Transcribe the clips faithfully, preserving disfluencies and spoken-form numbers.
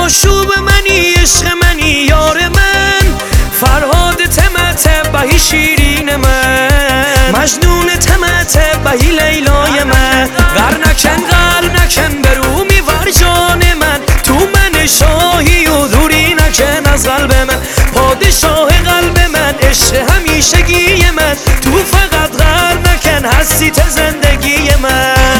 آشوب منی عشق منی یار من، فرهاد تمت بهی شیرین من، مجنون تمت بهی لیلای من. غر نکن غر نکن برو میور جان من، تو من شاهی و دوری نکن از قلب من. پادشاه قلب من عشق همیشگی من، تو فقط غر نکن هستی ت زندگی من.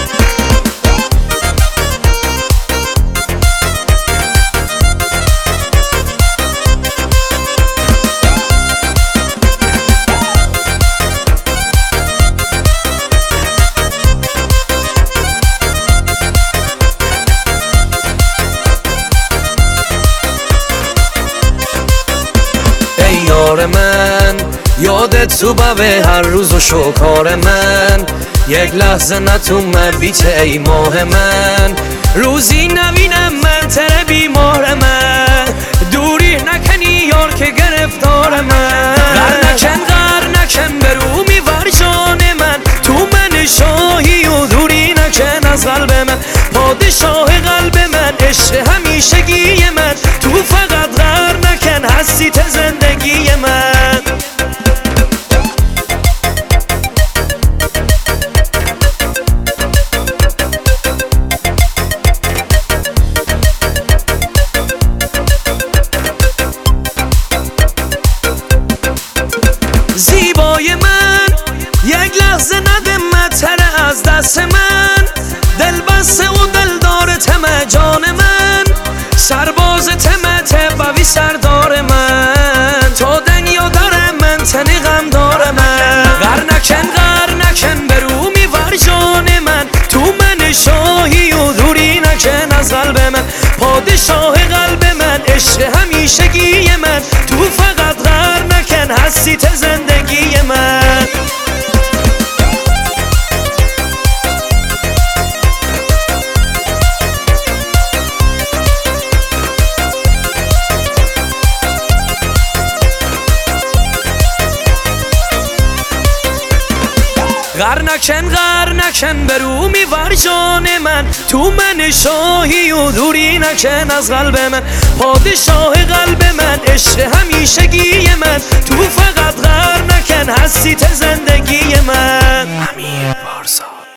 یار من یادت تو به هر روز و شکار من، یک لحظه نتومه بیت ای ماه من. روزی نبینم من تره بیمار من، دوری نکنی یار که گرفتار من. غر نکن غر نکن برو میور جان من، تو من شاهی و دوری نکن از قلب من. پادشاه قلب من عشق همیشگی من، تو فقط غر نکن هستی ت زندگی من. زیبای من یک لحظه نده متره از دست من، دل بسته و دلدار تم جان من، سرباز تمت بوی سردار من. تا دنیا داره من تنی غم داره من. غر نکن غر نکن برو میور جان من، تو من شاهی و دوری نکن از قلب من. پادشاه قلب من عشق همیشگی من، تو فقط غر نکن هستی ت زندگی من. غر نکن غر نکن برو میور جان من، تو من شاهی و دوری نکن از قلب من. پادشاه قلب من عشق همیشگی من، تو فقط غر نکن هستی ت زندگی من. امیر پارسا.